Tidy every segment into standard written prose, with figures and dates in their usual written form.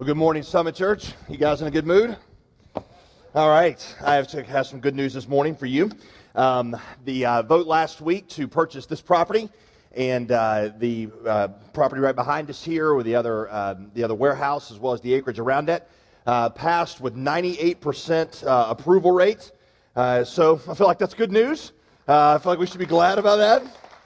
Well, good morning, Summit Church. You guys in a good mood? All right. I have some good news this morning for you. The vote last week to purchase this property and the property right behind us here with the other warehouse as well as the acreage around it passed with 98% approval rate. So I feel like that's good news. I feel like we should be glad about that.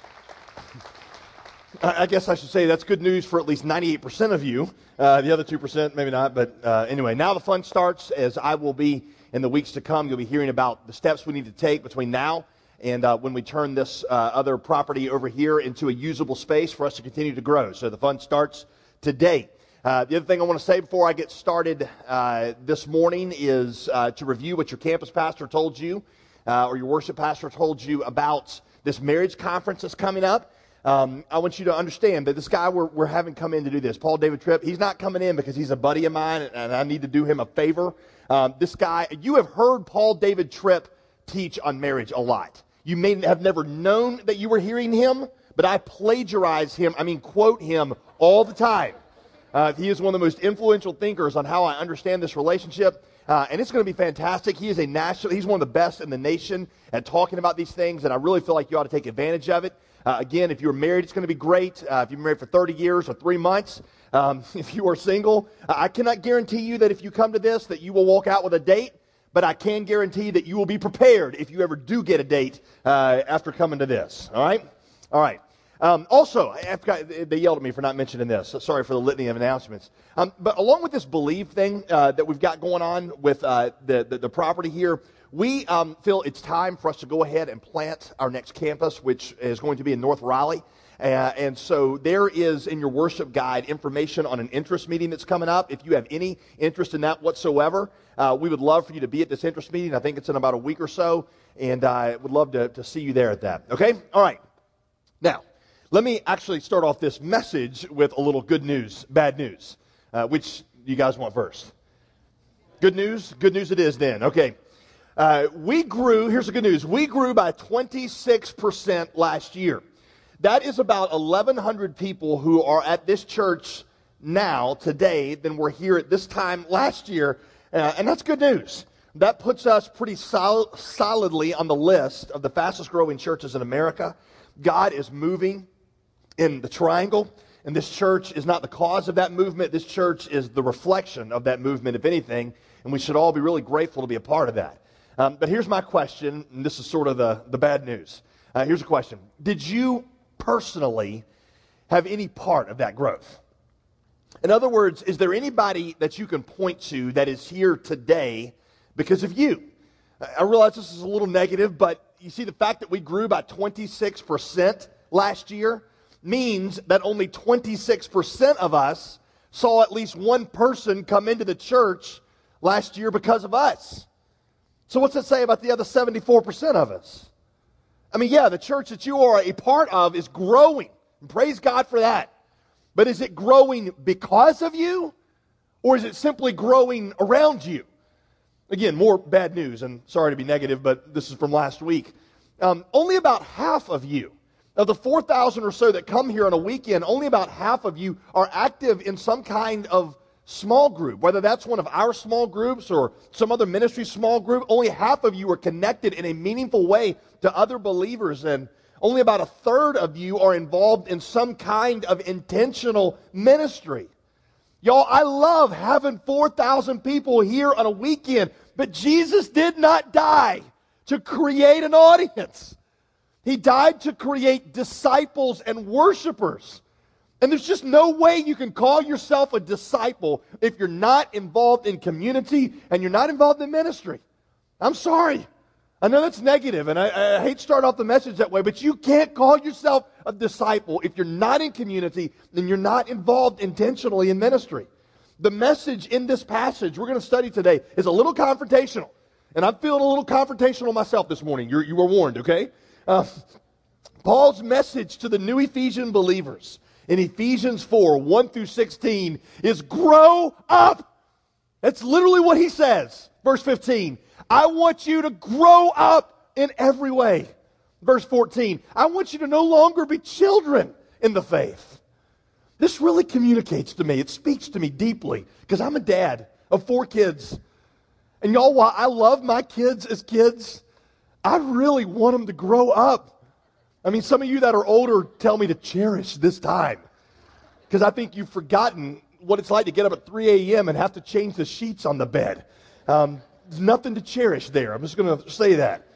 I guess I should say that's good news for at least 98% of you. The other 2%, maybe not. But anyway, now the fun starts as I will be in the weeks to come. You'll be hearing about the steps we need to take between now and when we turn this other property over here into a usable space for us to continue to grow. So the fun starts today. The other thing I want to say before I get started this morning is to review what your campus pastor told you or your worship pastor told you about this marriage conference that's coming up. I want you to understand that this guy we're having come in to do this, Paul David Tripp, he's not coming in because he's a buddy of mine and I need to do him a favor. This guy, you have heard Paul David Tripp teach on marriage a lot. You may have never known that you were hearing him, but I plagiarize him, quote him all the time. He is one of the most influential thinkers on how I understand this relationship. And it's going to be fantastic. He's one of the best in the nation at talking about these things, and I really feel like you ought to take advantage of it. Again, if you're married, it's going to be great. If you've been married for 30 years or 3 months, if you are single, I cannot guarantee you that if you come to this that you will walk out with a date, but I can guarantee that you will be prepared if you ever do get a date after coming to this. All right? All right. Also, they yelled at me for not mentioning this. So sorry for the litany of announcements. But along with this Believe thing that we've got going on with the property here, we feel it's time for us to go ahead and plant our next campus, which is going to be in North Raleigh. And so there is in your worship guide information on an interest meeting that's coming up. If you have any interest in that whatsoever, we would love for you to be at this interest meeting. I think it's in about a week or so, and I would love to see you there at that. Okay? All right. Now, let me actually start off this message with a little good news, bad news. Which you guys want first? Good news? Good news it is then. Okay. Here's the good news. We grew by 26% last year. That is about 1,100 people who are at this church now, today, than were here at this time last year. And that's good news. That puts us pretty solidly on the list of the fastest growing churches in America. God is moving in the triangle, and this church is not the cause of that movement. This church is the reflection of that movement, if anything, and we should all be really grateful to be a part of that. But here's my question, and this is sort of the bad news. Here's a question. Did you personally have any part of that growth? In other words, is there anybody that you can point to that is here today because of you? I realize this is a little negative, but you see the fact that we grew by 26% last year means that only 26% of us saw at least one person come into the church last year because of us. So what's that say about the other 74% of us? The church that you are a part of is growing. And praise God for that. But is it growing because of you? Or is it simply growing around you? Again, more bad news, and sorry to be negative, but this is from last week. Only about half of you, of the 4,000 or so that come here on a weekend, only about half of you are active in some kind of small group, whether that's one of our small groups or some other ministry small group. Only half of you are connected in a meaningful way to other believers, and only about a third of you are involved in some kind of intentional ministry. Y'all, I love having 4,000 people here on a weekend, but Jesus did not die to create an audience. He died to create disciples and worshipers. And there's just no way you can call yourself a disciple if you're not involved in community and you're not involved in ministry. I'm sorry. I know that's negative, and I hate to start off the message that way, but you can't call yourself a disciple if you're not in community and you're not involved intentionally in ministry. The message in this passage we're going to study today is a little confrontational. And I'm feeling a little confrontational myself this morning. You were warned, okay? Paul's message to the new Ephesian believers in Ephesians 4, 1 through 16 is grow up. That's literally what he says. Verse 15, I want you to grow up in every way. Verse 14, I want you to no longer be children in the faith. This really communicates to me. It speaks to me deeply because I'm a dad of 4 kids. And y'all, while I love my kids as kids, I really want them to grow up. I mean, some of you that are older tell me to cherish this time because I think you've forgotten what it's like to get up at 3 a.m. and have to change the sheets on the bed. There's nothing to cherish there. I'm just going to say that.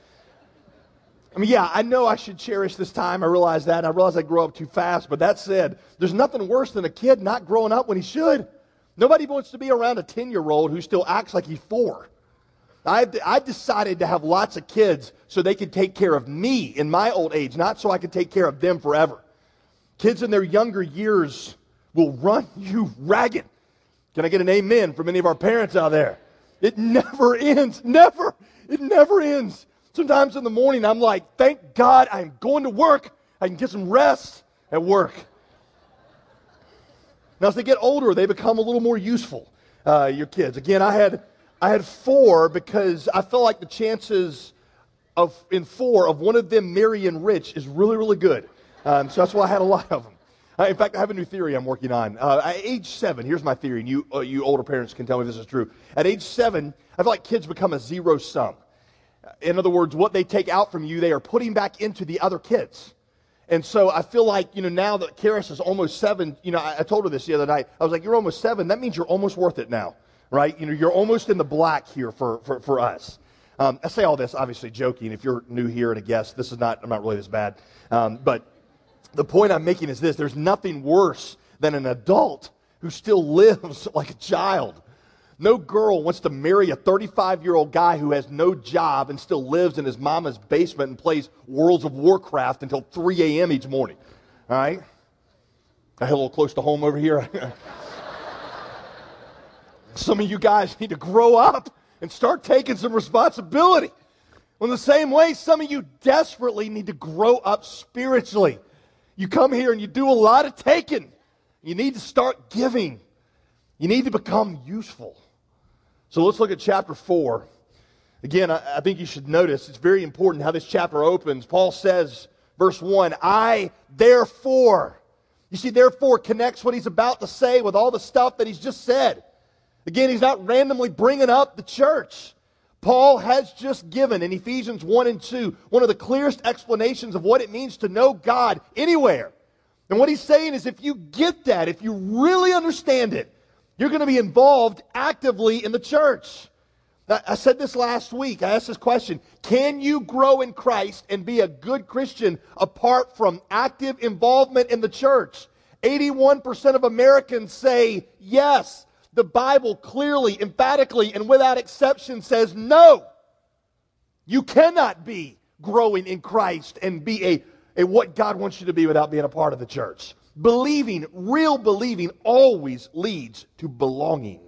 I mean, yeah, I know I should cherish this time. I realize that. I realize I grow up too fast. But that said, there's nothing worse than a kid not growing up when he should. Nobody wants to be around a 10-year-old who still acts like he's 4. I decided to have lots of kids so they could take care of me in my old age, not so I could take care of them forever. Kids in their younger years will run you ragged. Can I get an amen from any of our parents out there? It never ends. Never. It never ends. Sometimes in the morning I'm like, thank God I'm going to work. I can get some rest at work. Now as they get older, they become a little more useful, your kids. Again, I had 4 because I felt like the chances in 4 of one of them marrying rich is really, really good. So that's why I had a lot of them. In fact, I have a new theory I'm working on. At age 7, here's my theory, and you older parents can tell me if this is true. At age 7, I feel like kids become a zero sum. In other words, what they take out from you, they are putting back into the other kids. And so I feel like, now that Karis is almost 7, I told her this the other night. I was like, you're almost 7. That means you're almost worth it now, right? You're almost in the black here for us. I say all this, obviously joking. If you're new here and a guest, I'm not really this bad. But the point I'm making is this. There's nothing worse than an adult who still lives like a child. No girl wants to marry a 35-year-old guy who has no job and still lives in his mama's basement and plays Worlds of Warcraft until 3 a.m. each morning. All right? I hit a little close to home over here. Some of you guys need to grow up and start taking some responsibility. Well, in the same way, some of you desperately need to grow up spiritually. You come here and you do a lot of taking. You need to start giving. You need to become useful. So let's look at chapter 4. Again, I think you should notice, it's very important how this chapter opens. Paul says, verse 1, I therefore. You see, therefore connects what he's about to say with all the stuff that he's just said. Again, he's not randomly bringing up the church. Paul has just given in Ephesians 1 and 2 one of the clearest explanations of what it means to know God anywhere. And what he's saying is if you get that, if you really understand it, you're going to be involved actively in the church. I said this last week. I asked this question. Can you grow in Christ and be a good Christian apart from active involvement in the church? 81% of Americans say yes. The Bible clearly, emphatically, and without exception says no. You cannot be growing in Christ and be a what God wants you to be without being a part of the church. Believing, real believing, always leads to belonging.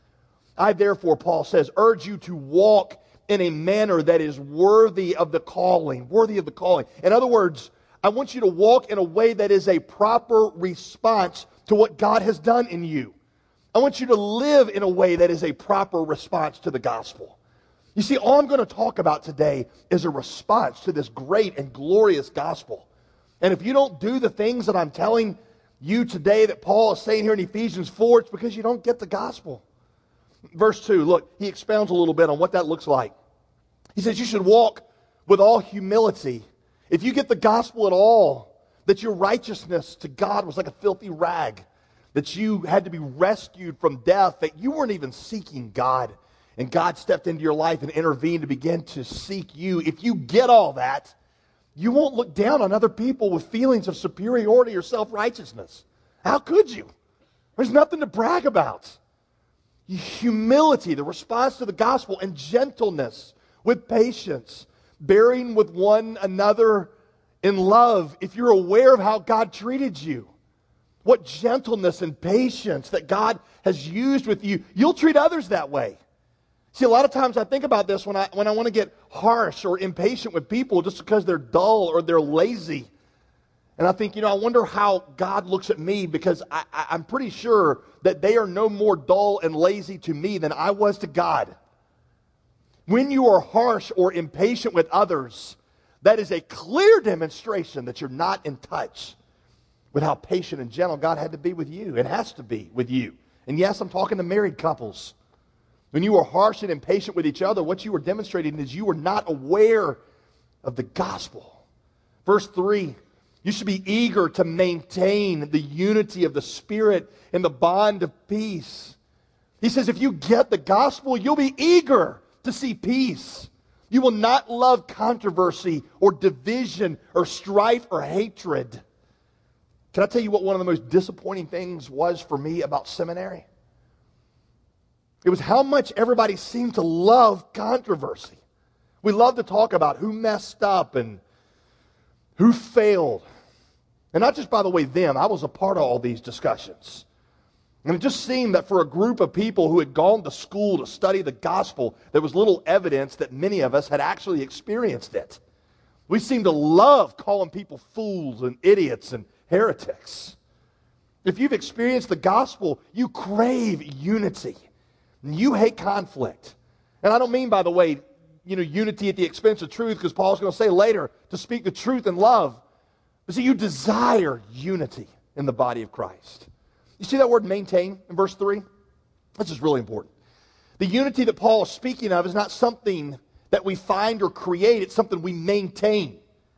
I therefore, Paul says, urge you to walk in a manner that is worthy of the calling. Worthy of the calling. In other words, I want you to walk in a way that is a proper response to what God has done in you. I want you to live in a way that is a proper response to the gospel. You see, all I'm going to talk about today is a response to this great and glorious gospel. And if you don't do the things that I'm telling you today that Paul is saying here in Ephesians 4, it's because you don't get the gospel. Verse 2, look, he expounds a little bit on what that looks like. He says you should walk with all humility. If you get the gospel at all, that your righteousness to God was like a filthy rag, that you had to be rescued from death, that you weren't even seeking God, and God stepped into your life and intervened to begin to seek you. If you get all that, you won't look down on other people with feelings of superiority or self-righteousness. How could you? There's nothing to brag about. Humility, the response to the gospel, and gentleness with patience, bearing with one another in love. If you're aware of how God treated you, what gentleness and patience that God has used with you, you'll treat others that way. See, a lot of times I think about this when I want to get harsh or impatient with people just because they're dull or they're lazy. And I think, I wonder how God looks at me because I'm pretty sure that they are no more dull and lazy to me than I was to God. When you are harsh or impatient with others, that is a clear demonstration that you're not in touch with how patient and gentle God had to be with you and has to be with you. And yes, I'm talking to married couples. When you were harsh and impatient with each other, what you were demonstrating is you were not aware of the gospel. Verse 3, you should be eager to maintain the unity of the Spirit in the bond of peace. He says if you get the gospel, you'll be eager to see peace. You will not love controversy or division or strife or hatred. Can I tell you what one of the most disappointing things was for me about seminary? It was how much everybody seemed to love controversy. We love to talk about who messed up and who failed. And not just, by the way, them. I was a part of all these discussions. And it just seemed that for a group of people who had gone to school to study the gospel, there was little evidence that many of us had actually experienced it. We seemed to love calling people fools and idiots and heretics. If you've experienced the gospel, you crave unity. You hate conflict. And I don't mean, by the way, unity at the expense of truth, because Paul's going to say later to speak the truth in love. But see, you desire unity in the body of Christ. You see that word maintain in verse 3? This is really important. The unity that Paul is speaking of is not something that we find or create. It's something we maintain.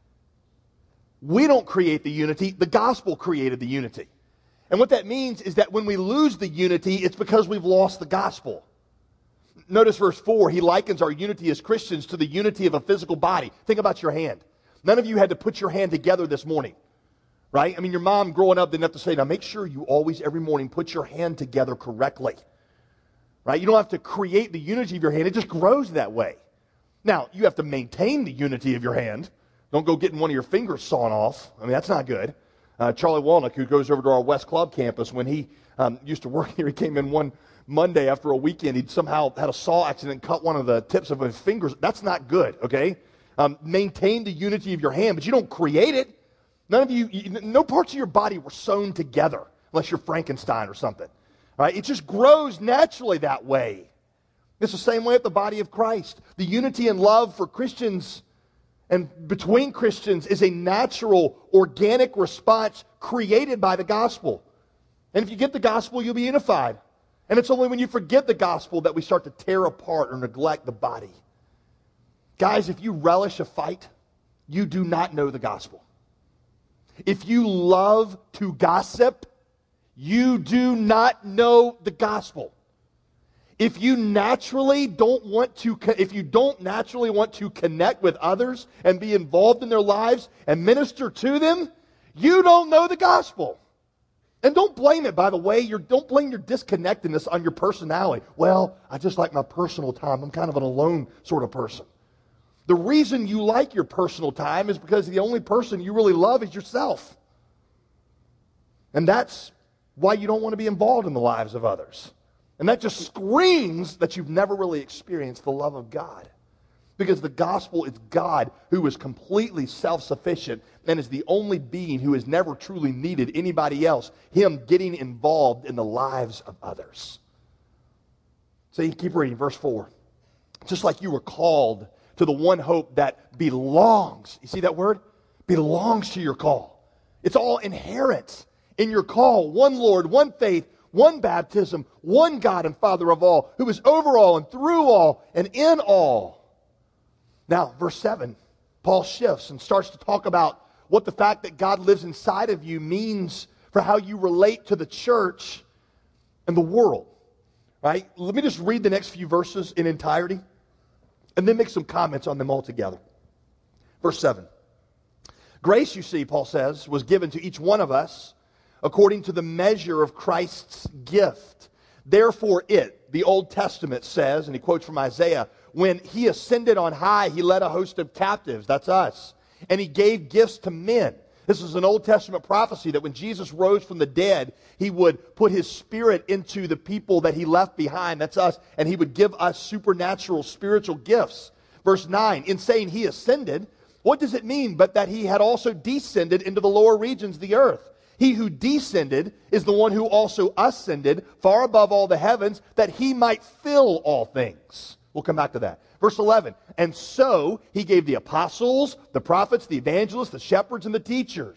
We don't create the unity. The gospel created the unity. And what that means is that when we lose the unity, it's because we've lost the gospel. Notice verse 4, he likens our unity as Christians to the unity of a physical body. Think about your hand. None of you had to put your hand together this morning, right? I mean, your mom growing up didn't have to say, now make sure you always, every morning, put your hand together correctly, right? You don't have to create the unity of your hand. It just grows that way. Now, you have to maintain the unity of your hand. Don't go getting one of your fingers sawn off. I mean, that's not good. Charlie Walnick, who goes over to our West Club campus, when he used to work here, he came in one Monday after a weekend. He'd somehow had a saw accident and cut one of the tips of his fingers. That's not good, okay? Maintain the unity of your hand, but you don't create it. None of you, no parts of your body were sewn together, unless you're Frankenstein or something. All right? It just grows naturally that way. It's the same way with the body of Christ. The unity and love for Christians and between Christians is a natural, organic response created by the gospel. And if you get the gospel, you'll be unified. And it's only when you forget the gospel that we start to tear apart or neglect the body. Guys, if you relish a fight, you do not know the gospel. If you love to gossip, you do not know the gospel. If you don't naturally want to connect with others and be involved in their lives and minister to them, you don't know the gospel. And don't blame it, by the way. Don't blame your disconnectedness on your personality. Well, I just like my personal time. I'm kind of an alone sort of person. The reason you like your personal time is because the only person you really love is yourself. And that's why you don't want to be involved in the lives of others. And that just screams that you've never really experienced the love of God. Because the gospel is God who is completely self-sufficient and is the only being who has never truly needed anybody else, him getting involved in the lives of others. So you keep reading, verse 4. Just like you were called to the one hope that belongs. You see that word? Belongs to your call. It's all inherent in your call. One Lord, one faith, one baptism, one God and Father of all, who is over all and through all and in all. Now, verse 7, Paul shifts and starts to talk about what the fact that God lives inside of you means for how you relate to the church and the world. Right? Let me just read the next few verses in entirety and then make some comments on them all together. Verse 7. Grace, you see, Paul says, was given to each one of us according to the measure of Christ's gift. Therefore the Old Testament says, and he quotes from Isaiah, when he ascended on high, he led a host of captives, that's us, and he gave gifts to men. This is an Old Testament prophecy that when Jesus rose from the dead, he would put his spirit into the people that he left behind, that's us, and he would give us supernatural spiritual gifts. Verse 9, in saying he ascended, what does it mean but that he had also descended into the lower regions of the earth? He who descended is the one who also ascended far above all the heavens, that he might fill all things. We'll come back to that. Verse 11, and so he gave the apostles, the prophets, the evangelists, the shepherds, and the teachers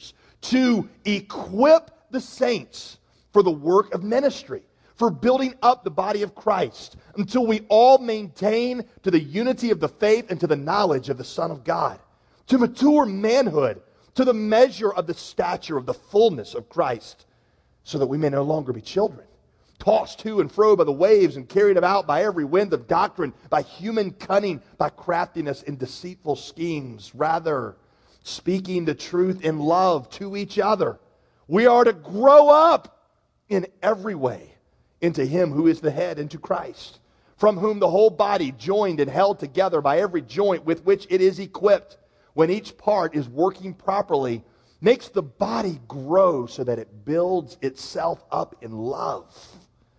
to equip the saints for the work of ministry, for building up the body of Christ, until we all maintain to the unity of the faith and to the knowledge of the Son of God, to mature manhood, to the measure of the stature of the fullness of Christ, so that we may no longer be children, tossed to and fro by the waves and carried about by every wind of doctrine, by human cunning, by craftiness in deceitful schemes. Rather, speaking the truth in love to each other, we are to grow up in every way into Him who is the head, into Christ, from whom the whole body, joined and held together by every joint with which it is equipped, when each part is working properly, makes the body grow so that it builds itself up in love.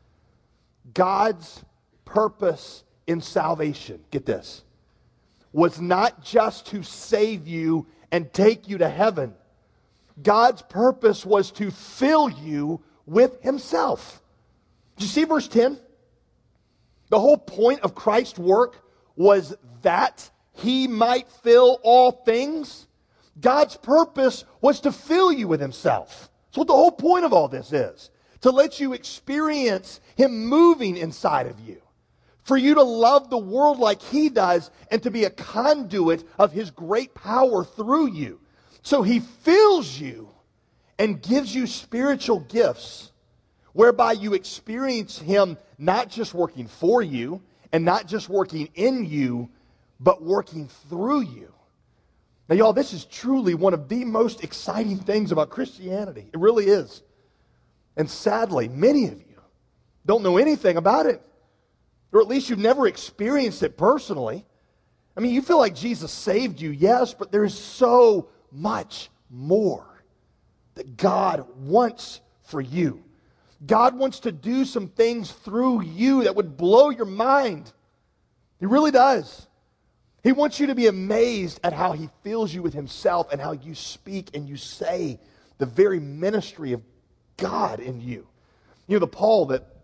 God's purpose in salvation, get this, was not just to save you and take you to heaven. God's purpose was to fill you with Himself. Did you see verse 10? The whole point of Christ's work was that He might fill all things. God's purpose was to fill you with Himself. That's what the whole point of all this is. To let you experience Him moving inside of you. For you to love the world like He does and to be a conduit of His great power through you. So He fills you and gives you spiritual gifts whereby you experience Him not just working for you and not just working in you, but working through you. Now, y'all, this is truly one of the most exciting things about Christianity. It really is. And sadly, many of you don't know anything about it. Or at least you've never experienced it personally. I mean, you feel like Jesus saved you, yes, but there is so much more that God wants for you. God wants to do some things through you that would blow your mind. He really does. He wants you to be amazed at how He fills you with Himself and how you speak and you say the very ministry of God in you. You know, the prayer that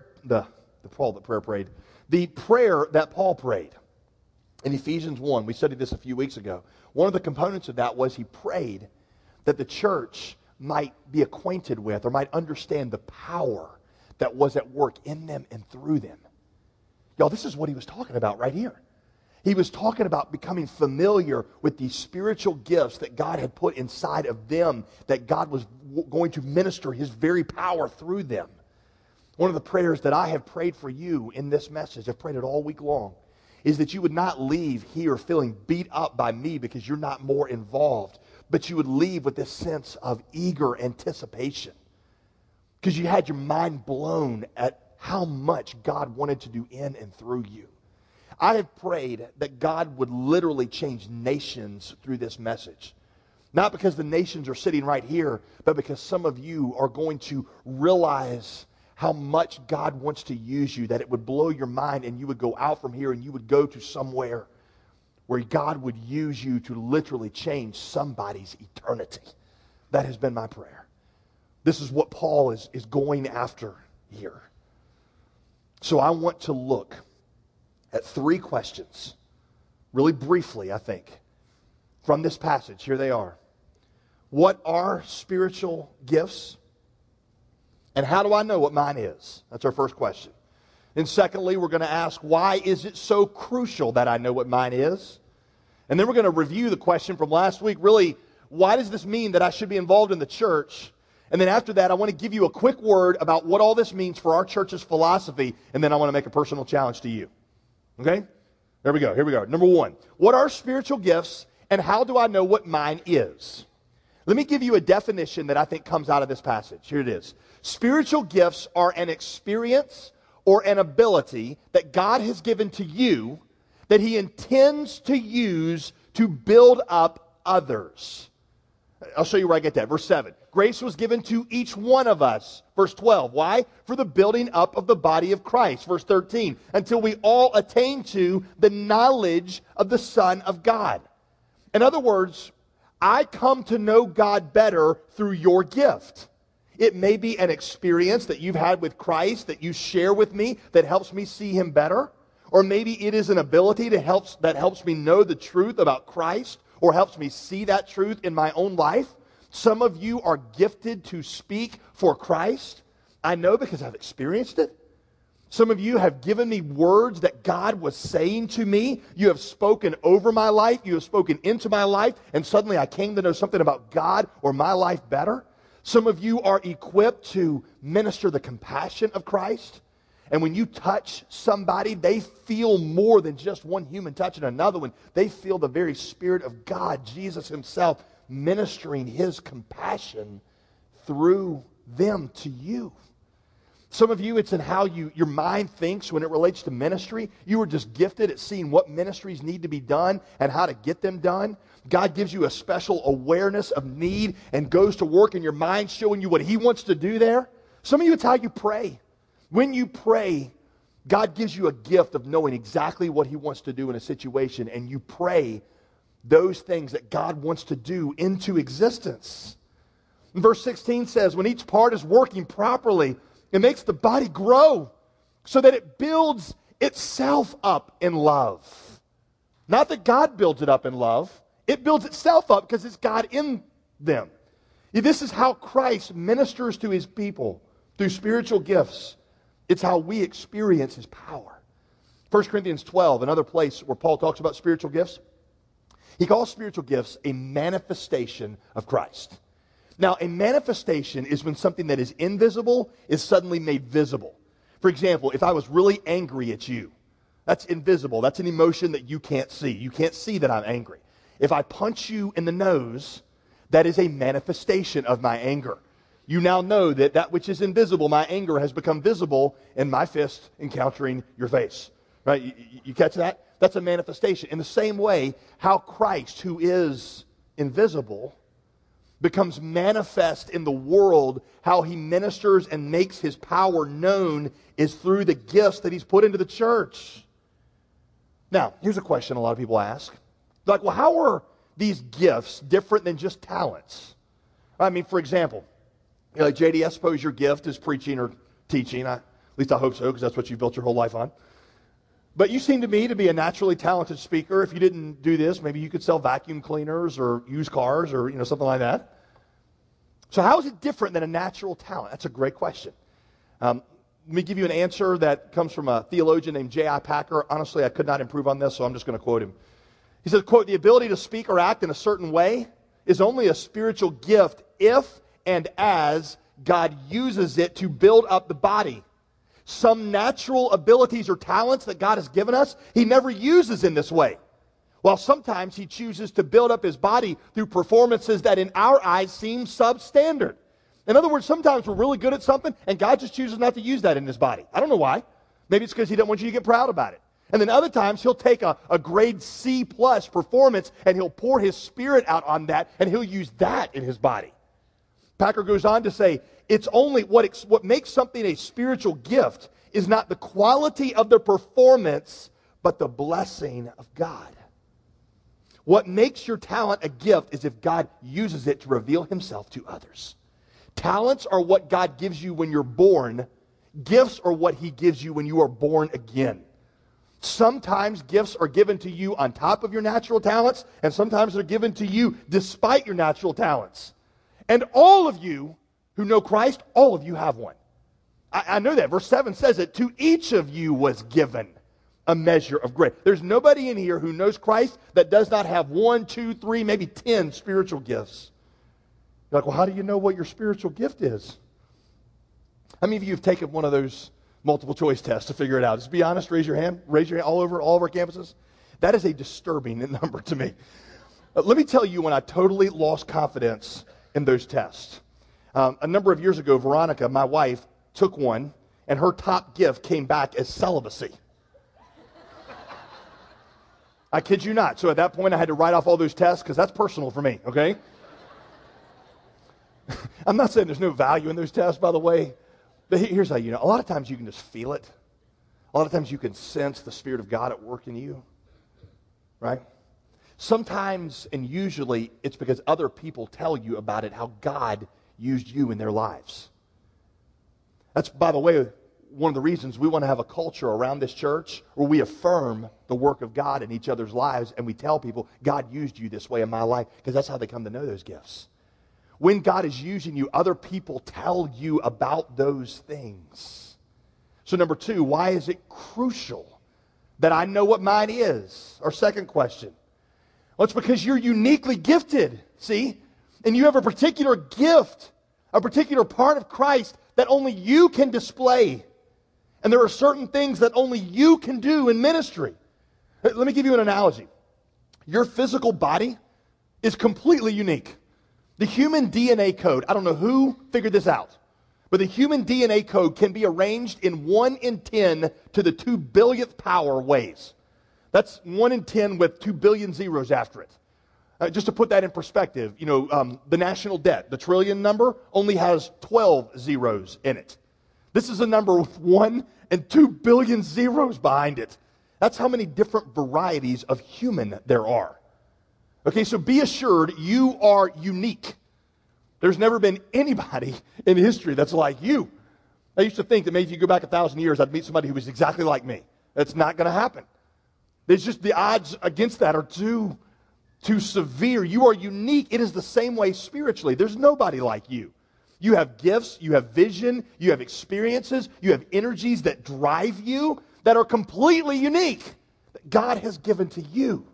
Paul prayed in Ephesians 1, we studied this a few weeks ago. One of the components of that was he prayed that the church might be acquainted with or might understand the power that was at work in them and through them. Y'all, this is what he was talking about right here. He was talking about becoming familiar with these spiritual gifts that God had put inside of them, that God was going to minister His very power through them. One of the prayers that I have prayed for you in this message, I've prayed it all week long, is that you would not leave here feeling beat up by me because you're not more involved, but you would leave with this sense of eager anticipation because you had your mind blown at how much God wanted to do in and through you. I have prayed that God would literally change nations through this message. Not because the nations are sitting right here, but because some of you are going to realize how much God wants to use you, that it would blow your mind and you would go out from here and you would go to somewhere where God would use you to literally change somebody's eternity. That has been my prayer. This is what Paul is going after here. So I want to look at 3 questions, really briefly, I think, from this passage. Here they are. What are spiritual gifts? And how do I know what mine is? That's our first question. And secondly, we're going to ask, why is it so crucial that I know what mine is? And then we're going to review the question from last week. Really, why does this mean that I should be involved in the church? And then after that, I want to give you a quick word about what all this means for our church's philosophy. And then I want to make a personal challenge to you. Okay? There we go. Here we go. Number 1, what are spiritual gifts and how do I know what mine is? Let me give you a definition that I think comes out of this passage. Here it is. Spiritual gifts are an experience or an ability that God has given to you that He intends to use to build up others. I'll show you where I get that. Verse 7. Grace was given to each one of us. Verse 12. Why? For the building up of the body of Christ. Verse 13. Until we all attain to the knowledge of the Son of God. In other words, I come to know God better through your gift. It may be an experience that you've had with Christ that you share with me that helps me see Him better. Or maybe it is an ability that helps me know the truth about Christ or helps me see that truth in my own life. Some of you are gifted to speak for Christ. I know because I've experienced it. Some of you have given me words that God was saying to me. You have spoken over my life. You have spoken into my life. And suddenly I came to know something about God or my life better. Some of you are equipped to minister the compassion of Christ. And when you touch somebody, they feel more than just one human touching another one. They feel the very Spirit of God, Jesus himself, ministering his compassion through them to you. Some of you, it's in how your mind thinks when it relates to ministry. You are just gifted at seeing what ministries need to be done and how to get them done. God gives you a special awareness of need and goes to work in your mind showing you what he wants to do there. Some of you, it's how you pray. When you pray, God gives you a gift of knowing exactly what he wants to do in a situation, and you pray those things that God wants to do into existence. And verse 16 says, when each part is working properly, it makes the body grow so that it builds itself up in love. Not that God builds it up in love. It builds itself up because it's God in them. This is how Christ ministers to his people through spiritual gifts. It's how we experience his power. 1 Corinthians 12, another place where Paul talks about spiritual gifts. He calls spiritual gifts a manifestation of Christ. Now, a manifestation is when something that is invisible is suddenly made visible. For example, if I was really angry at you, that's invisible. That's an emotion that you can't see. You can't see that I'm angry. If I punch you in the nose, that is a manifestation of my anger. You now know that that which is invisible, my anger, has become visible in my fist encountering your face. Right? You catch that? That's a manifestation. In the same way, how Christ, who is invisible, becomes manifest in the world, how he ministers and makes his power known is through the gifts that he's put into the church. Now, here's a question a lot of people ask. Like, well, how are these gifts different than just talents? I mean, for example, like JD, I suppose your gift is preaching or teaching. At least I hope so, because that's what you've built your whole life on. But you seem to me to be a naturally talented speaker. If you didn't do this, maybe you could sell vacuum cleaners or used cars or something like that. So how is it different than a natural talent? That's a great question. Let me give you an answer that comes from a theologian named J.I. Packer. Honestly, I could not improve on this, so I'm just going to quote him. He says, quote, "The ability to speak or act in a certain way is only a spiritual gift if and as God uses it to build up the body. Some natural abilities or talents that God has given us, he never uses in this way. While sometimes he chooses to build up his body through performances that in our eyes seem substandard. In other words, sometimes we're really good at something and God just chooses not to use that in his body. I don't know why. Maybe it's because he doesn't want you to get proud about it. And then other times he'll take a grade C plus performance and he'll pour his Spirit out on that and he'll use that in his body." Packer goes on to say, it's only what makes something a spiritual gift is not the quality of the performance, but the blessing of God. What makes your talent a gift is if God uses it to reveal himself to others. Talents are what God gives you when you're born. Gifts are what he gives you when you are born again. Sometimes gifts are given to you on top of your natural talents, and sometimes they're given to you despite your natural talents. And all of you who know Christ, all of you have one. I know that. Verse 7 says it, to each of you was given a measure of grace. There's nobody in here who knows Christ that does not have 1, 2, 3, maybe 10 spiritual gifts. You're like, well, how do you know what your spiritual gift is? How many of you have taken one of those multiple choice tests to figure it out? Just be honest, raise your hand. Raise your hand all over all of our campuses. That is a disturbing number to me. Let me tell you when I totally lost confidence in those tests. A number of years ago, Veronica, my wife, took one, and her top gift came back as celibacy. I kid you not. So at that point, I had to write off all those tests because that's personal for me, okay? I'm not saying there's no value in those tests, by the way, but here's how you know. A lot of times you can just feel it. A lot of times you can sense the Spirit of God at work in you, right? Sometimes, and usually, it's because other people tell you about it, how God used you in their lives. That's, by the way, one of the reasons we want to have a culture around this church where we affirm the work of God in each other's lives, and we tell people, God used you this way in my life, because that's how they come to know those gifts. When God is using you, other people tell you about those things. So number 2, why is it crucial that I know what mine is? Our second question. Well, it's because you're uniquely gifted, see? And you have a particular gift, a particular part of Christ that only you can display. And there are certain things that only you can do in ministry. Let me give you an analogy. Your physical body is completely unique. The human DNA code, I don't know who figured this out, but the human DNA code can be arranged in 1 in 10 to the 2 billionth power ways. That's 1 in 10 with 2 billion zeros after it. Just to put that in perspective, the national debt, the trillion number, only has 12 zeros in it. This is a number with 1 and 2 billion zeros behind it. That's how many different varieties of human there are. Okay, so be assured you are unique. There's never been anybody in history that's like you. I used to think that maybe if you go back 1,000 years, I'd meet somebody who was exactly like me. That's not going to happen. There's just the odds against that are too severe. You are unique. It is the same way spiritually. There's nobody like you. You have gifts, you have vision, you have experiences, you have energies that drive you that are completely unique that God has given to you.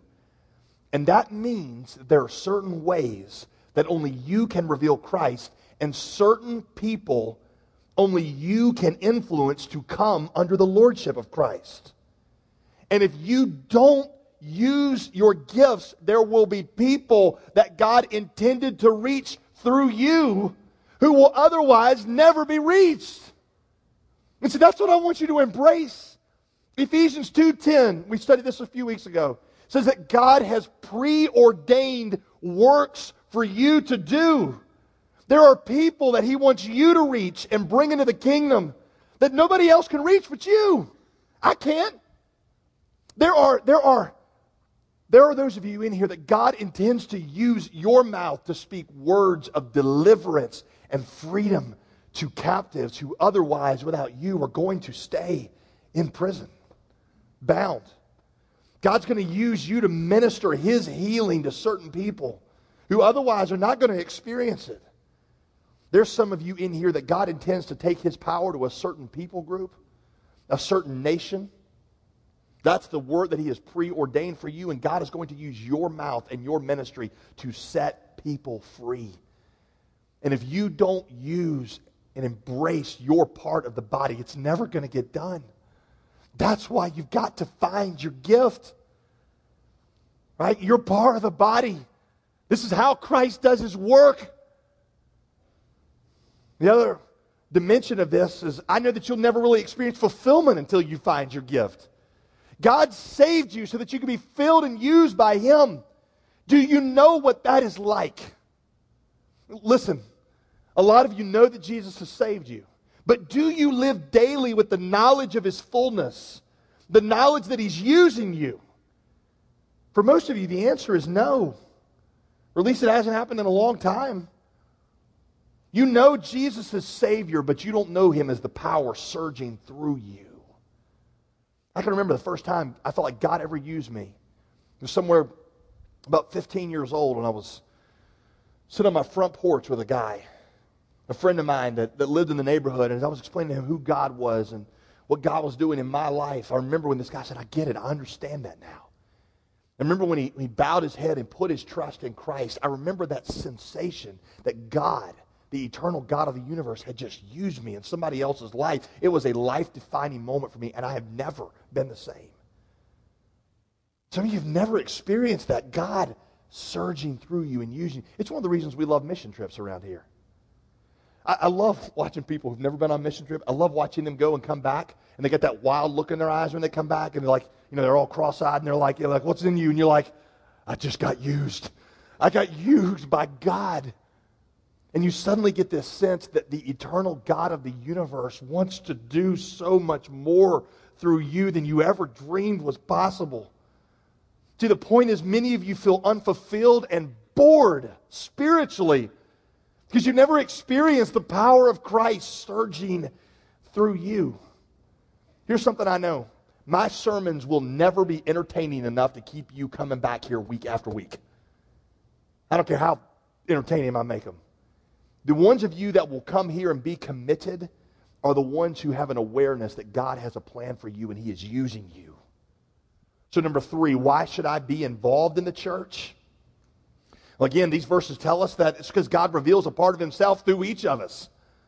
And that means there are certain ways that only you can reveal Christ, and certain people only you can influence to come under the lordship of Christ. And if you don't use your gifts, there will be people that God intended to reach through you who will otherwise never be reached. And so that's what I want you to embrace. Ephesians 2:10, we studied this a few weeks ago, says that God has preordained works for you to do. There are people that He wants you to reach and bring into the kingdom that nobody else can reach but you. I can't. There are those of you in here that God intends to use your mouth to speak words of deliverance and freedom to captives who otherwise, without you, are going to stay in prison, bound. God's going to use you to minister His healing to certain people who otherwise are not going to experience it. There's some of you in here that God intends to take His power to a certain people group, a certain nation. That's the word that He has preordained for you, and God is going to use your mouth and your ministry to set people free. And if you don't use and embrace your part of the body, it's never going to get done. That's why you've got to find your gift. Right? You're part of the body. This is how Christ does His work. The other dimension of this is I know that you'll never really experience fulfillment until you find your gift. God saved you so that you can be filled and used by Him. Do you know what that is like? Listen, a lot of you know that Jesus has saved you. But do you live daily with the knowledge of His fullness? The knowledge that He's using you? For most of you, the answer is no. Or at least it hasn't happened in a long time. You know Jesus as Savior, but you don't know Him as the power surging through you. I can remember the first time I felt like God ever used me. It was somewhere about 15 years old, and I was sitting on my front porch with a guy, a friend of mine that lived in the neighborhood, and I was explaining to him who God was and what God was doing in my life. I remember when this guy said, I get it, I understand that now. I remember when he bowed his head and put his trust in Christ. I remember that sensation that God, the eternal God of the universe, had just used me in somebody else's life. It was a life-defining moment for me, and I have never been the same. Some of you have never experienced that God surging through you and using you. It's one of the reasons we love mission trips around here. I love watching people who've never been on a mission trip. I love watching them go and come back, and they get that wild look in their eyes when they come back, and they're like, they're all cross-eyed, and they're like, what's in you? And you're like, I just got used. I got used by God. And you suddenly get this sense that the eternal God of the universe wants to do so much more through you than you ever dreamed was possible. See, the point is many of you feel unfulfilled and bored spiritually because you never experienced the power of Christ surging through you. Here's something I know. My sermons will never be entertaining enough to keep you coming back here week after week. I don't care how entertaining I make them. The ones of you that will come here and be committed are the ones who have an awareness that God has a plan for you and He is using you. So number 3, why should I be involved in the church? Well, again, these verses tell us that it's because God reveals a part of Himself through each of us.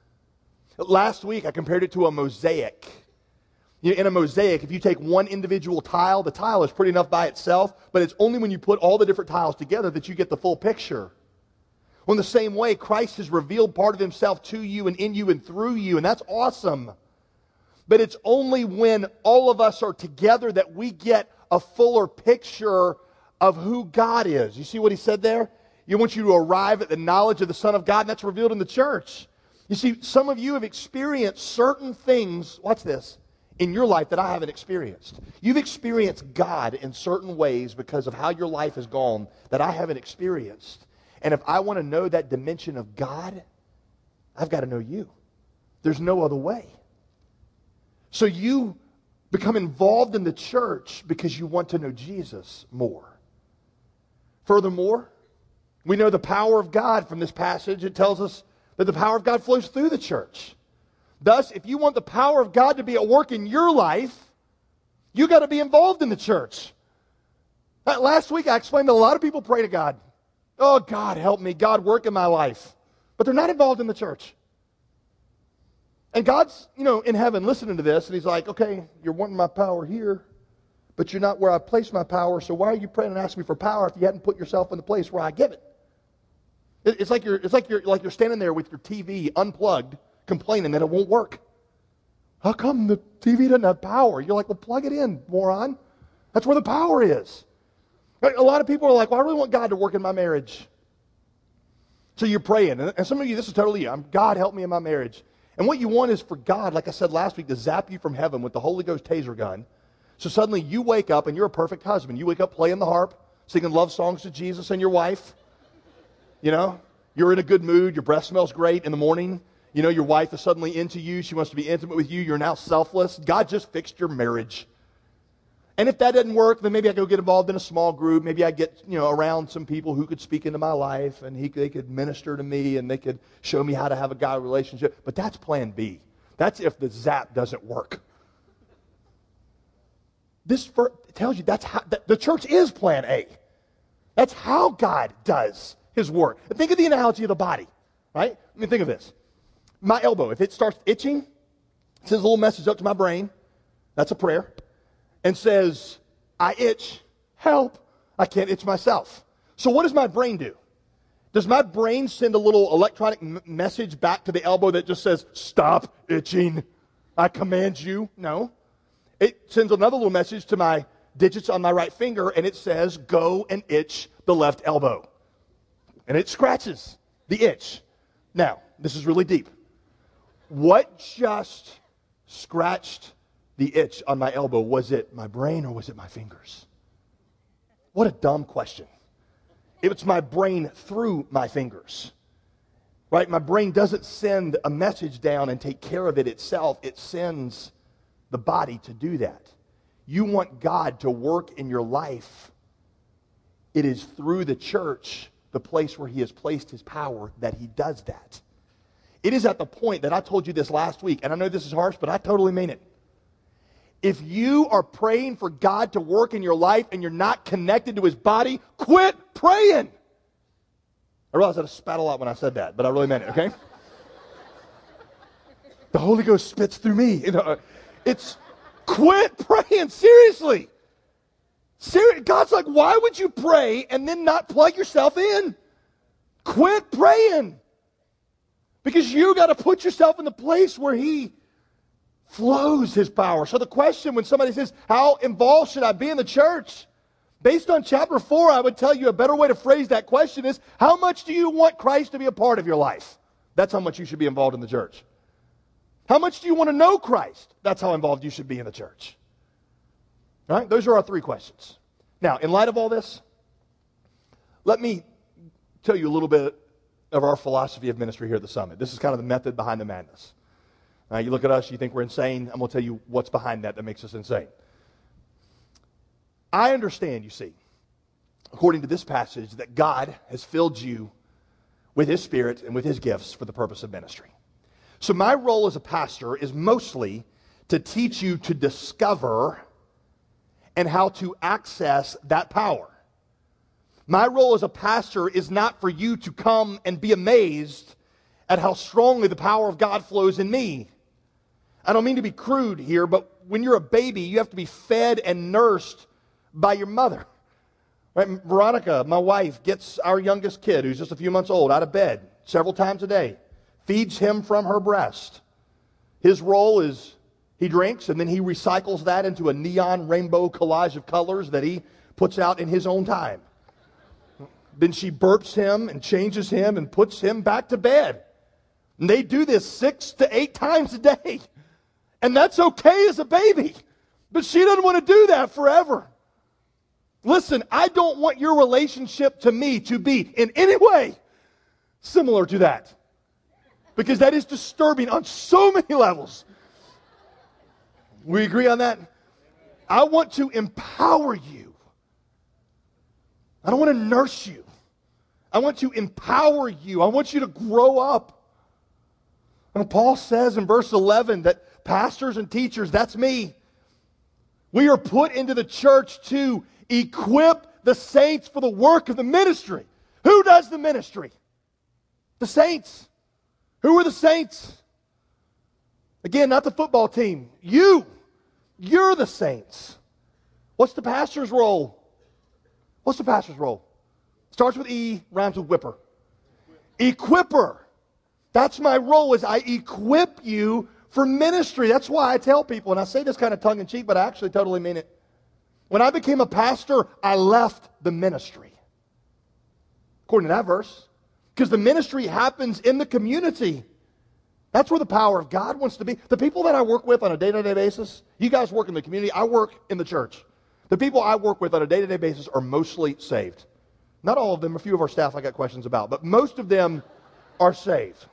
Last week, I compared it to a mosaic. In a mosaic, if you take one individual tile, the tile is pretty enough by itself, but it's only when you put all the different tiles together that you get the full picture. Well, in the same way, Christ has revealed part of Himself to you and in you and through you, and that's awesome. But it's only when all of us are together that we get a fuller picture of who God is. You see what He said there? He wants you to arrive at the knowledge of the Son of God, and that's revealed in the church. You see, some of you have experienced certain things, watch this, in your life that I haven't experienced. You've experienced God in certain ways because of how your life has gone that I haven't experienced. And if I want to know that dimension of God, I've got to know you. There's no other way. So you become involved in the church because you want to know Jesus more. Furthermore, we know the power of God from this passage. It tells us that the power of God flows through the church. Thus, if you want the power of God to be at work in your life, you got to be involved in the church. Last week, I explained that a lot of people pray to God. Oh, God, help me. God, work in my life. But they're not involved in the church. And God's, in heaven listening to this, and He's like, okay, you're wanting my power here, but you're not where I place my power, so why are you praying and asking me for power if you hadn't put yourself in the place where I give it? It's like you're standing there with your TV unplugged, complaining that it won't work. How come the TV doesn't have power? You're like, well, plug it in, moron. That's where the power is. A lot of people are like, well, I really want God to work in my marriage. So you're praying. And some of you, this is totally you. God, help me in my marriage. And what you want is for God, like I said last week, to zap you from heaven with the Holy Ghost taser gun. So suddenly you wake up and you're a perfect husband. You wake up playing the harp, singing love songs to Jesus and your wife. You're in a good mood. Your breath smells great in the morning. Your wife is suddenly into you. She wants to be intimate with you. You're now selfless. God just fixed your marriage. And if that doesn't work, then maybe I go get involved in a small group. Maybe I get, around some people who could speak into my life, and they could minister to me, and they could show me how to have a God relationship. But that's plan B. That's if the zap doesn't work. This tells you that's how the church is plan A. That's how God does His work. And think of the analogy of the body, right? Think of this. My elbow, if it starts itching, it sends a little message up to my brain. That's a prayer. And says, I itch, help, I can't itch myself. So what does my brain do? Does my brain send a little electronic message back to the elbow that just says, stop itching, I command you? No. It sends another little message to my digits on my right finger, and it says, go and itch the left elbow. And it scratches the itch. Now, this is really deep. What just scratched the itch on my elbow? Was it my brain or was it my fingers? What a dumb question. It's my brain through my fingers. Right? My brain doesn't send a message down and take care of it itself. It sends the body to do that. You want God to work in your life. It is through the church, the place where He has placed His power, that He does that. It is at the point that I told you this last week, and I know this is harsh, but I totally mean it. If you are praying for God to work in your life and you're not connected to His body, quit praying. I realized I spat a lot when I said that, but I really meant it, okay? The Holy Ghost spits through me. It's quit praying, seriously. God's like, why would you pray and then not plug yourself in? Quit praying. Because you got to put yourself in the place where He flows His power. So the question when somebody says, how involved should I be in the church? Based on chapter 4, I would tell you a better way to phrase that question is, how much do you want Christ to be a part of your life? That's how much you should be involved in the church. How much do you want to know Christ? That's how involved you should be in the church. All right? Those are our 3 questions. Now, in light of all this, let me tell you a little bit of our philosophy of ministry here at the Summit. This is kind of the method behind the madness. You look at us, you think we're insane. I'm going to tell you what's behind that makes us insane. I understand, you see, according to this passage, that God has filled you with His Spirit and with His gifts for the purpose of ministry. So my role as a pastor is mostly to teach you to discover and how to access that power. My role as a pastor is not for you to come and be amazed at how strongly the power of God flows in me. I don't mean to be crude here, but when you're a baby, you have to be fed and nursed by your mother. Right? Veronica, my wife, gets our youngest kid, who's just a few months old, out of bed several times a day, feeds him from her breast. His role is he drinks, and then he recycles that into a neon rainbow collage of colors that he puts out in his own time. Then she burps him and changes him and puts him back to bed. And they do this 6 to 8 times a day. And that's okay as a baby. But she doesn't want to do that forever. Listen, I don't want your relationship to me to be in any way similar to that. Because that is disturbing on so many levels. We agree on that? I want to empower you. I don't want to nurse you. I want to empower you. I want you to grow up. And Paul says in verse 11 that pastors and teachers, that's me. We are put into the church to equip the saints for the work of the ministry. Who does the ministry? The saints. Who are the saints? Again, not the football team. You. You're the saints. What's the pastor's role? What's the pastor's role? Starts with E, rhymes with whipper. Equipper. That's my role, is I equip you for ministry. That's why I tell people, and I say this kind of tongue-in-cheek, but I actually totally mean it. When I became a pastor, I left the ministry. According to that verse. Because the ministry happens in the community. That's where the power of God wants to be. The people that I work with on a day-to-day basis, you guys work in the community, I work in the church. The people I work with on a day-to-day basis are mostly saved. Not all of them, a few of our staff I got questions about, but most of them are saved.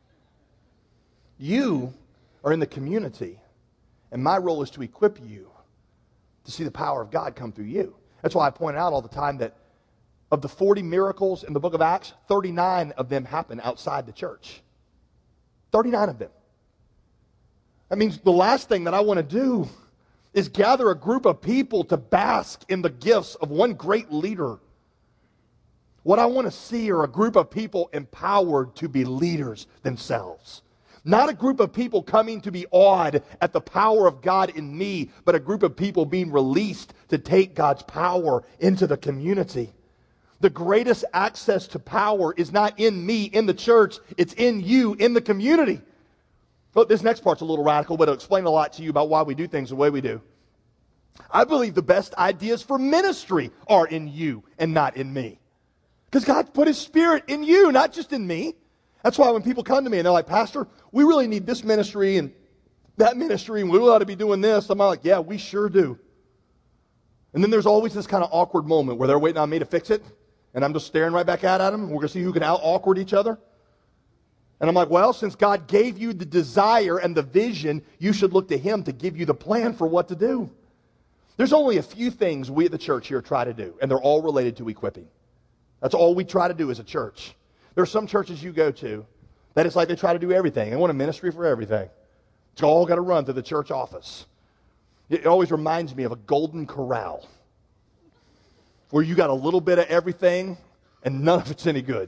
You are in the community, and my role is to equip you to see the power of God come through you. That's why I point out all the time that of the 40 miracles in the book of Acts, 39 of them happen outside the church. 39 of them. That means the last thing that I want to do is gather a group of people to bask in the gifts of one great leader. What I want to see are a group of people empowered to be leaders themselves. Not a group of people coming to be awed at the power of God in me, but a group of people being released to take God's power into the community. The greatest access to power is not in me, in the church. It's in you, in the community. Well, this next part's a little radical, but it'll explain a lot to you about why we do things the way we do. I believe the best ideas for ministry are in you and not in me. Because God put His Spirit in you, not just in me. That's why when people come to me and they're like, Pastor, we really need this ministry and that ministry, and we ought to be doing this. I'm like, yeah, we sure do. And then there's always this kind of awkward moment where they're waiting on me to fix it, and I'm just staring right back at them. We're going to see who can out-awkward each other. And I'm like, well, since God gave you the desire and the vision, you should look to Him to give you the plan for what to do. There's only a few things we at the church here try to do, and they're all related to equipping. That's all we try to do as a church. There are some churches you go to that it's like they try to do everything. They want a ministry for everything. It's all got to run through the church office. It always reminds me of a golden corral where you got a little bit of everything and none of it's any good.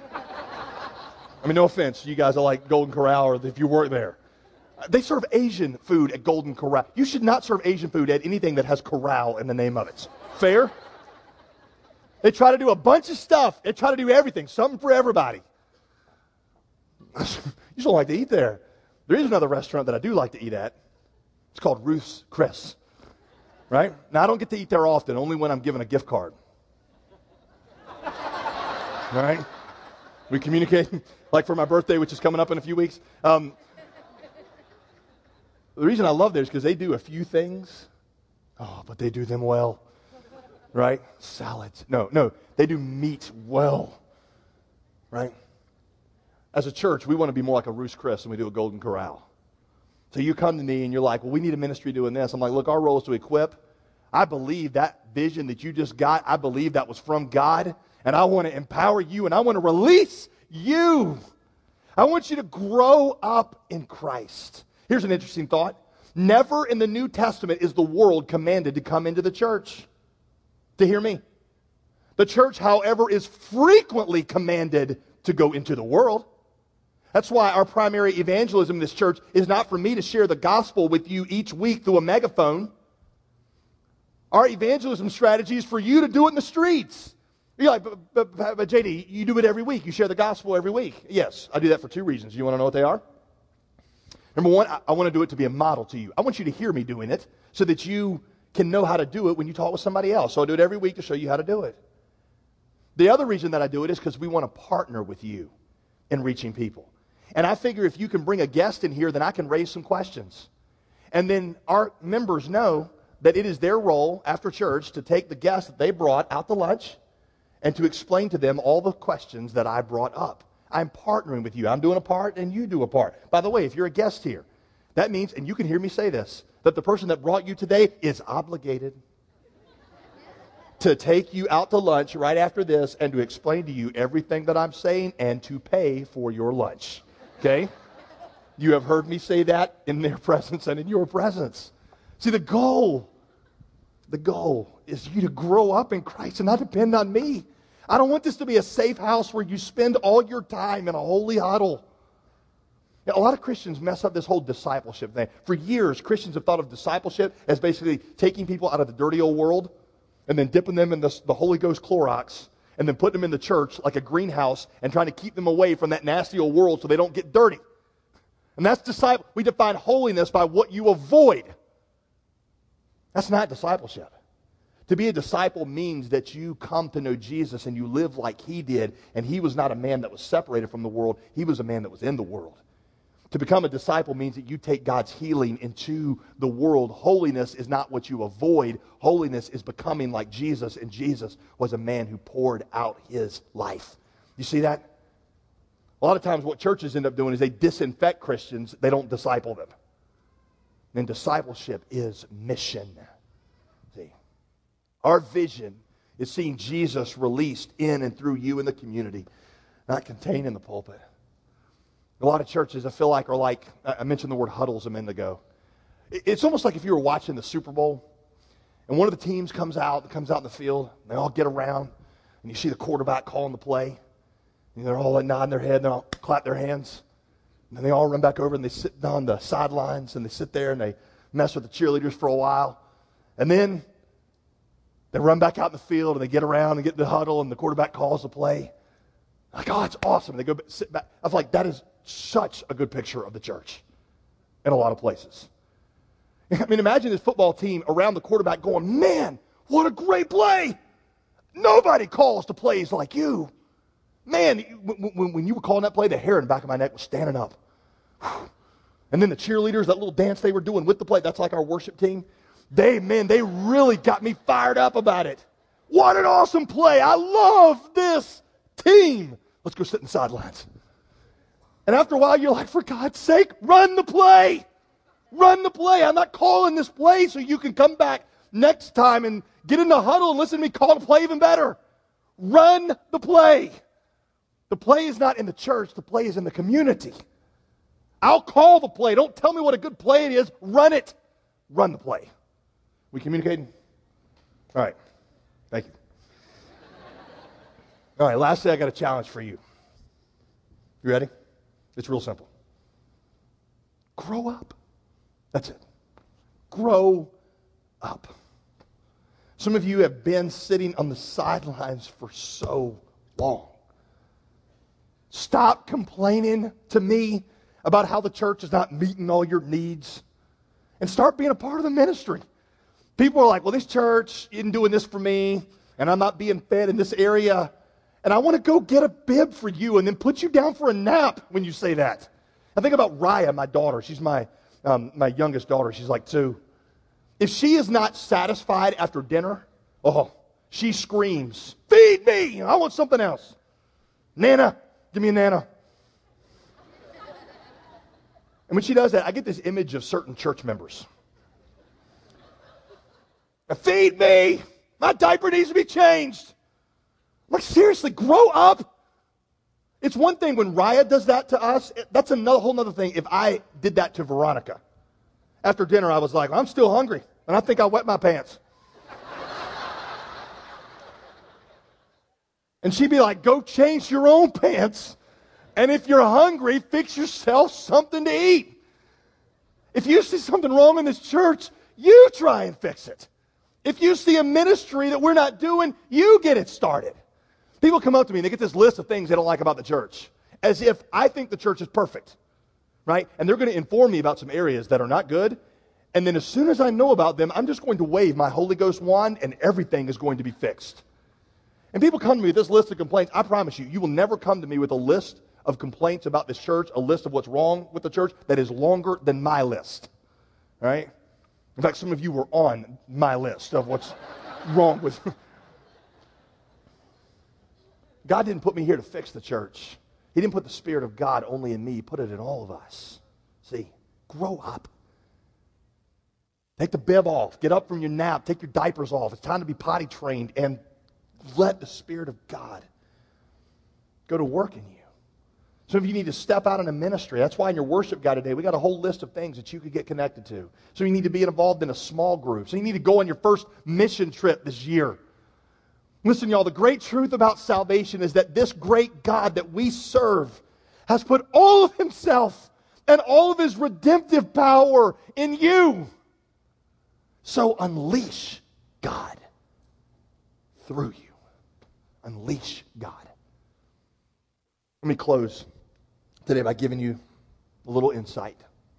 I mean, no offense, you guys are like Golden Corral or if you work there. They serve Asian food at Golden Corral. You should not serve Asian food at anything that has corral in the name of it. Fair? They try to do a bunch of stuff. They try to do everything, something for everybody. You just don't like to eat there. There is another restaurant that I do like to eat at. It's called Ruth's Chris. Right? Now, I don't get to eat there often, only when I'm given a gift card. All right? We communicate, like for my birthday, which is coming up in a few weeks. The reason I love there is because they do a few things. Oh, but they do them well. Right? Salads. No, they do meat well. Right? As a church, we want to be more like a Ruth's Chris than we do a Golden Corral. So you come to me and you're like, well, we need a ministry doing this. I'm like, look, our role is to equip. I believe that vision that you just got, I believe that was from God. And I want to empower you and I want to release you. I want you to grow up in Christ. Here's an interesting thought. Never in the New Testament is the world commanded to come into the church. To hear me. The church, however, is frequently commanded to go into the world. That's why our primary evangelism in this church is not for me to share the gospel with you each week through a megaphone. Our evangelism strategy is for you to do it in the streets. You're like, but JD, you do it every week. You share the gospel every week. Yes, I do that for two reasons. You want to know what they are? Number one, I want to do it to be a model to you. I want you to hear me doing it so that you can know how to do it when you talk with somebody else. So I do it every week to show you how to do it. The other reason that I do it is because we want to partner with you in reaching people. And I figure if you can bring a guest in here, then I can raise some questions. And then our members know that it is their role after church to take the guest that they brought out to lunch and to explain to them all the questions that I brought up. I'm partnering with you. I'm doing a part and you do a part. By the way, if you're a guest here, that means, and you can hear me say this, that the person that brought you today is obligated to take you out to lunch right after this and to explain to you everything that I'm saying and to pay for your lunch. Okay? You have heard me say that in their presence and in your presence. See, the goal is you to grow up in Christ and not depend on me. I don't want this to be a safe house where you spend all your time in a holy huddle. A lot of Christians mess up this whole discipleship thing. For years, Christians have thought of discipleship as basically taking people out of the dirty old world and then dipping them in the Holy Ghost Clorox and then putting them in the church like a greenhouse and trying to keep them away from that nasty old world so they don't get dirty. And that's disciple. We define holiness by what you avoid. That's not discipleship. To be a disciple means that you come to know Jesus and you live like He did, and He was not a man that was separated from the world. He was a man that was in the world. To become a disciple means that you take God's healing into the world. Holiness is not what you avoid. Holiness is becoming like Jesus, and Jesus was a man who poured out His life. You see that? A lot of times what churches end up doing is they disinfect Christians. They don't disciple them. And discipleship is mission. See, our vision is seeing Jesus released in and through you in the community, not contained in the pulpit. A lot of churches, I feel like, are like, I mentioned the word huddles a minute ago. It's almost like if you were watching the Super Bowl, and one of the teams comes out in the field, and they all get around, and you see the quarterback calling the play, and they're all like nodding their head, and they all clap their hands, and then they all run back over, and they sit on the sidelines, and they sit there, and they mess with the cheerleaders for a while, and then they run back out in the field, and they get around and get in the huddle, and the quarterback calls the play. Like, oh, it's awesome. They go sit back. I was like, that is such a good picture of the church in a lot of places. I mean, imagine this football team around the quarterback going, man, what a great play. Nobody calls the plays like you. Man, when you were calling that play, the hair in the back of my neck was standing up. And then the cheerleaders, that little dance they were doing with the play, that's like our worship team. They really got me fired up about it. What an awesome play. I love this team. Let's go sit in the sidelines. And after a while, you're like, for God's sake, run the play. Run the play. I'm not calling this play so you can come back next time and get in the huddle and listen to me call the play even better. Run the play. The play is not in the church. The play is in the community. I'll call the play. Don't tell me what a good play it is. Run it. Run the play. We communicating? All right. Thank you. All right, lastly, I got a challenge for you. You ready? It's real simple. Grow up. That's it. Grow up. Some of you have been sitting on the sidelines for so long. Stop complaining to me about how the church is not meeting all your needs and start being a part of the ministry. People are like, well, this church isn't doing this for me, and I'm not being fed in this area. And I want to go get a bib for you and then put you down for a nap when you say that. I think about Raya, my daughter. She's my youngest daughter. She's like 2. If she is not satisfied after dinner, she screams, feed me. I want something else. Nana, give me a Nana. And when she does that, I get this image of certain church members. Feed me. My diaper needs to be changed. Like, seriously, grow up. It's one thing when Raya does that to us. That's another whole other thing if I did that to Veronica. After dinner, I was like, I'm still hungry, and I think I wet my pants. And she'd be like, go change your own pants, and if you're hungry, fix yourself something to eat. If you see something wrong in this church, you try and fix it. If you see a ministry that we're not doing, you get it started. People come up to me and they get this list of things they don't like about the church, as if I think the church is perfect, right? And they're going to inform me about some areas that are not good, and then as soon as I know about them, I'm just going to wave my Holy Ghost wand, and everything is going to be fixed. And people come to me with this list of complaints. I promise you, you will never come to me with a list of complaints about this church, a list of what's wrong with the church that is longer than my list, right? In fact, some of you were on my list of what's wrong with. God didn't put me here to fix the church. He didn't put the Spirit of God only in me. He put it in all of us. See, grow up. Take the bib off. Get up from your nap. Take your diapers off. It's time to be potty trained, and let the Spirit of God go to work in you. Some of you need to step out in a ministry. That's why in your worship guide today, we got a whole list of things that you could get connected to. So you need to be involved in a small group. So you need to go on your first mission trip this year. Listen, y'all, the great truth about salvation is that this great God that we serve has put all of himself and all of his redemptive power in you. So unleash God through you. Unleash God. Let me close today by giving you a little insight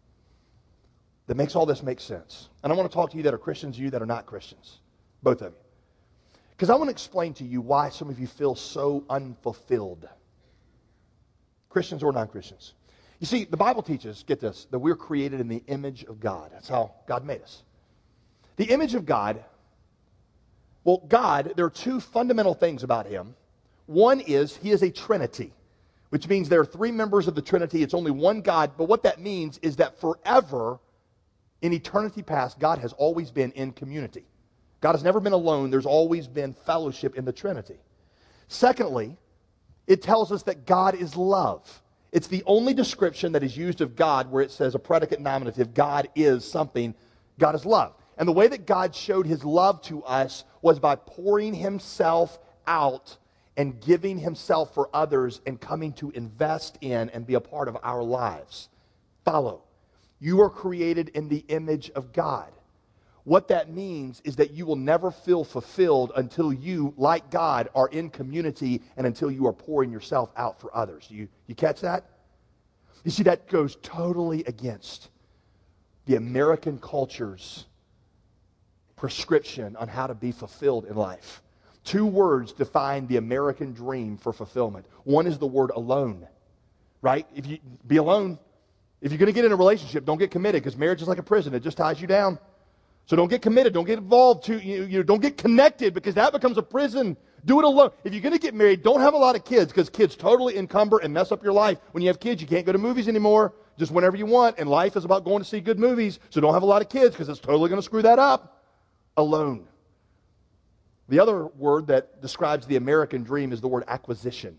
that makes all this make sense. And I want to talk to you that are Christians, you that are not Christians, both of you. Because I want to explain to you why some of you feel so unfulfilled. Christians or non-Christians. You see, the Bible teaches, get this, that we're created in the image of God. That's how God made us. The image of God, well, God, there are two fundamental things about him. One is he is a Trinity, which means there are three members of the Trinity. It's only one God, but what that means is that forever, in eternity past, God has always been in community. God has never been alone. There's always been fellowship in the Trinity. Secondly, it tells us that God is love. It's the only description that is used of God where it says a predicate nominative, God is something, God is love. And the way that God showed his love to us was by pouring himself out and giving himself for others and coming to invest in and be a part of our lives. Follow. You are created in the image of God. What that means is that you will never feel fulfilled until you, like God, are in community and until you are pouring yourself out for others. You catch that? You see, that goes totally against the American culture's prescription on how to be fulfilled in life. Two words define the American dream for fulfillment. One is the word alone, right? If you be alone, if you're going to get in a relationship, don't get committed because marriage is like a prison. It just ties you down. So don't get committed. Don't get involved. Don't get connected because that becomes a prison. Do it alone. If you're going to get married, don't have a lot of kids because kids totally encumber and mess up your life. When you have kids, you can't go to movies anymore just whenever you want. And life is about going to see good movies. So don't have a lot of kids because it's totally going to screw that up. Alone. The other word that describes the American dream is the word acquisition.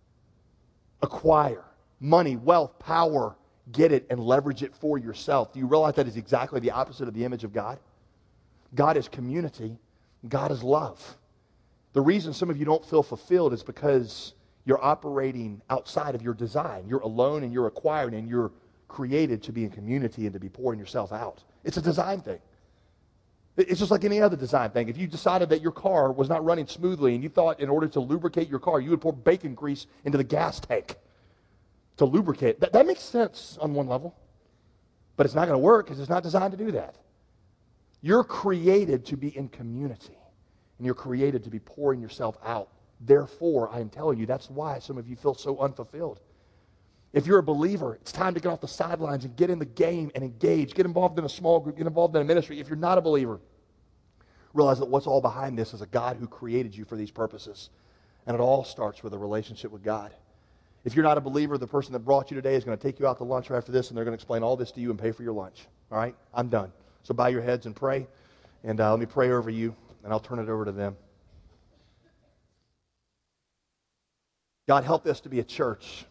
Acquire. Money, wealth, power. Get it and leverage it for yourself. Do you realize that is exactly the opposite of the image of God? God is community. God is love. The reason some of you don't feel fulfilled is because you're operating outside of your design. You're alone and you're acquired and you're created to be in community and to be pouring yourself out. It's a design thing. It's just like any other design thing. If you decided that your car was not running smoothly and you thought in order to lubricate your car, you would pour bacon grease into the gas tank to lubricate. That makes sense on one level. But it's not going to work because it's not designed to do that. You're created to be in community. And you're created to be pouring yourself out. Therefore, I am telling you, that's why some of you feel so unfulfilled. If you're a believer, it's time to get off the sidelines and get in the game and engage. Get involved in a small group. Get involved in a ministry. If you're not a believer, realize that what's all behind this is a God who created you for these purposes. And it all starts with a relationship with God. If you're not a believer, the person that brought you today is going to take you out to lunch right after this, and they're going to explain all this to you and pay for your lunch. All right? I'm done. So bow your heads and pray. And let me pray over you, and I'll turn it over to them. God, help us to be a church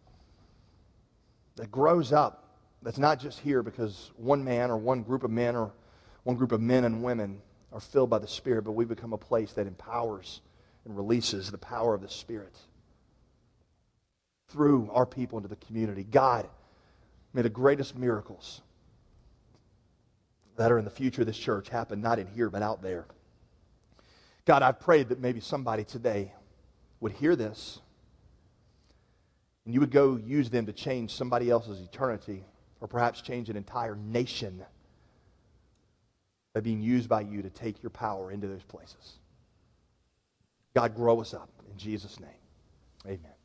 that grows up, that's not just here because one man or one group of men or one group of men and women are filled by the Spirit, but we become a place that empowers and releases the power of the Spirit through our people into the community. God, may the greatest miracles that are in the future of this church happen not in here, but out there. God, I've prayed that maybe somebody today would hear this and you would go use them to change somebody else's eternity or perhaps change an entire nation by being used by you to take your power into those places. God, grow us up. In Jesus' name, amen.